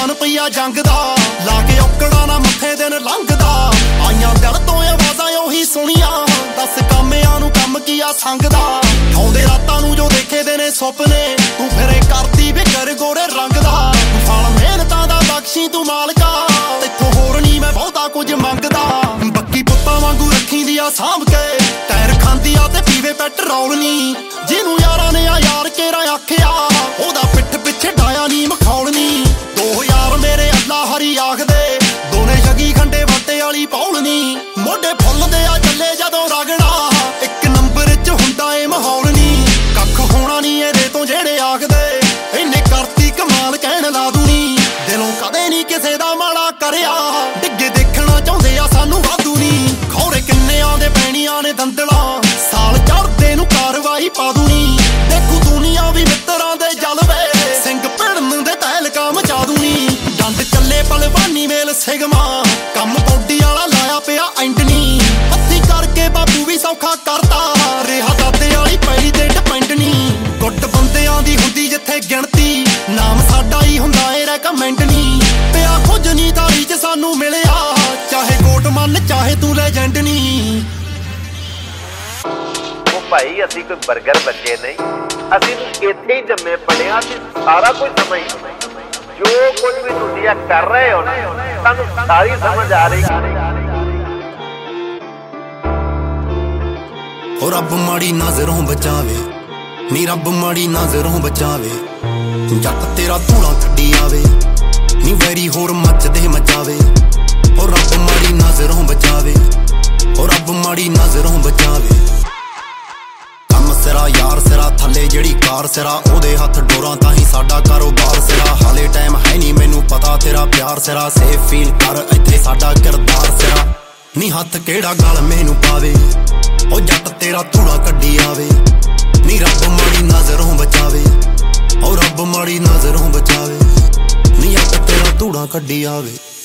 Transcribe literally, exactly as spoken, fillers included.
ਐਲਾਨ ਪਈਆ ਜੰਗ ਦਾ, ਲਾ ਕੇ ਔਕੜਾ ਨਾ ਮੱਥੇ ਦਿਨ ਲੰਘਦਾ। ਆਈਆਂ ਦਿਲ ਤੋਂ ਆਵਾਜ਼ਾਂ ਉਹੀ ਸੁਣੀਆਂ, ਦੱਸ ਕਾਮਿਆਂ ਨੂੰ ਕੰਮ ਕੀ ਆ ਸੰਗਦਾ। ਆਉਂਦੇ ਰਾਤਾਂ ਨੂੰ ਜੋ ਦੇਖੇ ਦੇ ਨੇ ਸੁਪਨੇ, ਤੂੰ ਫਿਰੇ ਕਰਦੀ ਫਿਕਰ ਗੋਰੇ ਰੰਗ ਦਾ। ਫਲ ਮਿਹਨਤਾਂ ਦਾ ਬਖਸ਼ੀ ਤੂੰ ਮਾਲਕਾ, ਤੈਥੋਂ ਹੋਰ ਨਹੀਂ ਮੈਂ ਬਹੁਤਾ ਕੁਝ ਮੰਗਦਾ। ਬੱਕੀ ਪੁੱਤਾਂ ਵਾਂਗੂ ਰੱਖੀ ਦੀ ਆ ਸਾਂਭ ਕੇ, ਟਾਇਰ ਖਾਂਦੀ ਆ ਤੇ ਪੀਵੇ ਪੈਟਰੋਲ ਨੀ। ਜਿਹਨੂੰ ਯਾਰਾਂ ਨੇ ਆ ਯਾਰ ਕੇਰਾ ਆਖਿਆ, ਉਹਦਾ ਪਿੱਠ ਪਿੱਛੇ ਡਾਇਆ ਨੀ ਮਖੌਲ ਨੀ। ਦੋ ਯਾਰ ਮੇਰੇ ਅੱਲਾ ਹਰੀ ਆਖਦੇ, ਦੋਨੇ ਛਗੀ ਖੰਡੇ ਵੱਟੇ ਵਾਲੀ ਪੌਲ ਨੀ। ਮੋਢੇ ਫੁੱਲਦੇ ਆ ਚੱਲੇ ਜਦੋਂ ਰਗੜਾ, ਇੱਕ ਨੰਬਰ ਚ ਹੁੰਦਾ ਏ ਮਾਹੌਲ ਨੀ। ਕੱਖ ਹੋਣਾ ਨੀ ਇਹਦੇ ਤੋਂ ਜਿਹੜੇ ਆਖਦੇ, ਇਹਨੇ ਕਰਤੀ ਕਮਾਲ ਕਹਿਣ ਲਾ ਦੂਣੀ। ਦਿਲੋਂ ਕਦੇ ਨੀ ਕਿਸੇ ਦਾ ਮਾੜਾ ਕਰਿਆ, ਡਿੱਗੇ ਦੇਖਣਾ ਚਾਹੁੰਦੇ ਆ ਸਾਨੂੰ ਵਾਧੂ ਨੀ। ਖੌਰੇ ਕਿੰਨਿਆਂ ਦੇ ਪੈਣੀਆਂ ਨੇ ਦੰਦਲਾਂ, ਸਾਲ ਚੜ੍ਹਦੇ ਨੂੰ ਕਾਰਵਾਈ ਪਾ ਦੂਣੀ। ਦੇਖੂ ਦੁਨੀਆ ਵੀ ਮਿੱਤਰਾਂ ਦੇ ਜਲਵੇ, ਸਿੰਘ ਭਿੜਨ ਦੇ ਤਹਿਲਕਾ ਮਚਾ ਦੂਣੀ। ਡੰਡ ਚੱਲੇ ਪਲਵਾਨੀ ਮੇਲ ਸਿਗਮਾ, ਕੰਮ ਪੌਡੀ ਵਾਲਾ ਲਾਇਆ ਪਿਆ ਐਂਟਨੀ। ਹੱਥੀ ਕਰਕੇ ਬਾਪੂ ਵੀ ਸੌਖਾ ਕਰਤਾ, ਰਿਹਾ ਦਾਦੇ ਵਾਲੀ ਪੈਲੀ ਤੇ ਡਿਪੈਂਡ ਨੀ। ਗੁੱਟ ਬੰਦਿਆਂ ਦੀ ਹੁੰਦੀ ਜਿੱਥੇ ਗਿਣਤੀ, ਨਾਮ ਸਾਡਾ ਹੀ ਹੁੰਦਾ ਏ ਰੈਕਮੈਂਡ ਨੀ। ਪਿਆ ਕੁਝ ਨੀ ਤਾਰੀ ਚ ਸਾਨੂੰ ਮਿਲਿਆ, ਚਾਹੇ ਗੋਟ ਮੰਨ ਚਾਹੇ ਤੂੰ ਲੈਜੈਂਡ ਨੀ। ਭਾਈ ਅਸੀਂ ਕੋਈ ਬਰਗਰ ਬੱਚੇ ਨਹੀਂ, ਅਸੀਂ ਇੱਥੇ ਹੀ ਜੰਮੇ ਪਲੇ ਆ। ਅਸੀਂ ਸਾਰਾ ਕੁਝ ਸਮਝਦੇ, ਜੋ ਕੁਝ ਵੀ ਤੁਸੀਂ ਕਰ ਰਹੇ ਹੋ ਨਾ, ਸਾਨੂੰ ਸਾਰੀ ਸਮਝ ਆ ਰਹੀ। ਓ ਰੱਬ ਮਾੜੀ ਨਜ਼ਰੋਂ ਬਚਾਵੇ, ਨੀ ਰੱਬ ਮਾੜੀ ਨਜ਼ਰੋਂ ਬਚਾਵੇ। ਜੱਟ ਤੇਰਾ ਧੂੜਾ ਕੱਢੀ ਆਵੇ, ਨੀ ਵੈਰੀ ਹੋਰ ਮੱਚਦੇ ਮਚਾਵੇ। ਓ ਰੱਬ ਮਾੜੀ ਨਜ਼ਰੋਂ ਬਚਾਵੇ, ਓ ਰੱਬ ਮਾੜੀ ਨਜ਼ਰੋਂ ਬਚਾਵੇ। ਸਿਰਾ ਯਾਰ ਸਿਰਾ ਥੱਲੇ ਜਿਹੜੀ ਕਾਰ ਸਿਰਾ, ਉਹਦੇ ਹੱਥ ਡੋਰਾਂ ਤਾਂ ਹੀ ਸਾਡਾ ਕਾਰੋਬਾਰ ਸਿਰਾ। ਹਾਲੇ ਟਾਈਮ ਹੈ ਨਹੀਂ ਮੈਨੂੰ ਪਤਾ ਤੇਰਾ ਪਿਆਰ ਸਿਰਾ, ਸੇਫ ਫੀਲ ਕਰ ਇੱਥੇ ਸਾਡਾ ਕਿਰਦਾਰ ਸਿਰਾ। ਨੀ ਹੱਥ ਕਿਹੜਾ ਗਲ ਮੈਨੂੰ ਪਾਵੇ, ਉਹ ਜੱਟ ਤੇਰਾ ਧੂੜਾ ਕੱਢੀ ਆਵੇ। ਨੀ ਰੱਬ ਮਾੜੀ ਨਜ਼ਰੋਂ ਬਚਾਵੇ, ਉਹ ਰੱਬ ਮਾੜੀ ਨਜ਼ਰੋਂ ਬਚਾਵੇ। ਨੀ ਜੱਟ ਤੇਰਾ ਧੂੜਾ ਕੱਢੀ ਆਵੇ।